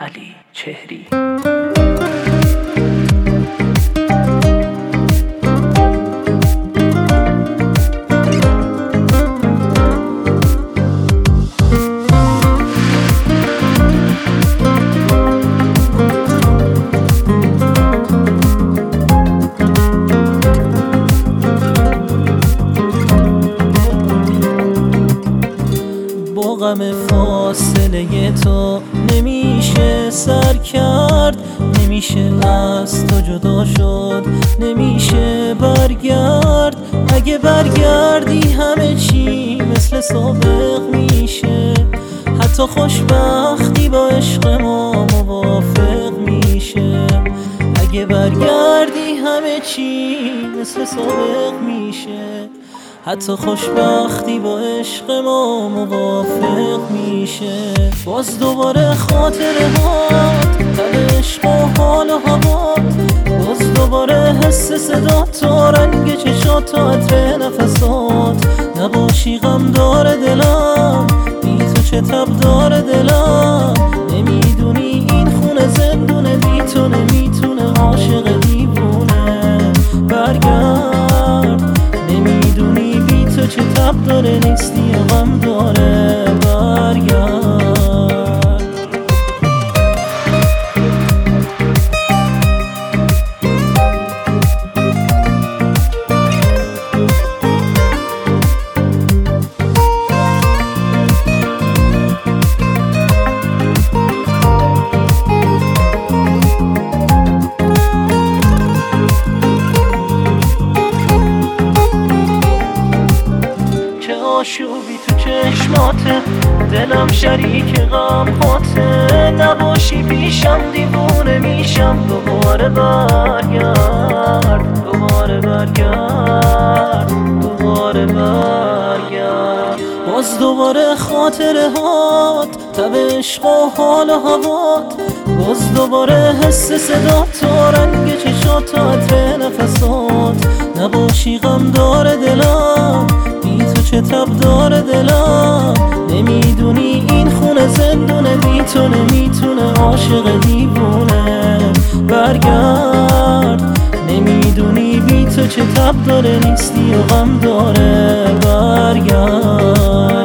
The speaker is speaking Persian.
علی چهری. با غم فاصله تو نمیشه سر کرد، نمیشه از تو جدا شد، نمیشه برگرد. اگه برگردی همه چی مثل سابق میشه، حتی خوشبختی با عشق ما موافق میشه. اگه برگردی همه چی مثل سابق میشه، حتی خوشبختی با عشق ما موافق میشه. باز دوباره خاطره هات، تب عشق و حال و هوات، باز دوباره حس صدات و رنگ چشات و عطر نفسات. نباشی غم داره دلم، بی تو چه تب داره دلم. نمیدونی این خونه زندونه، بی تو نمیتونه عاشق دیوونه. برگرد، نمیدونی بی تو چه تب داره، نیستی و غم داره. برگرد. آشوبی تو چشماته، دلم شریک غم هاته. نباشی پیشم دیوونه میشم. دوباره برگرد، دوباره برگرد، دوباره برگرد. باز دوباره خاطره هات، تب عشق و حال و هوات، باز دوباره حس صدات و رنگ چشات و عطر نفسات. نباشی غم داره دلم، بی تو چه تب داره دلم. نمیدونی این خونه زندونه، بی تو نمیتونه عاشق دیوونه. برگرد، نمیدونی بی تو چه تب داره، نیستی و غم داره. برگرد.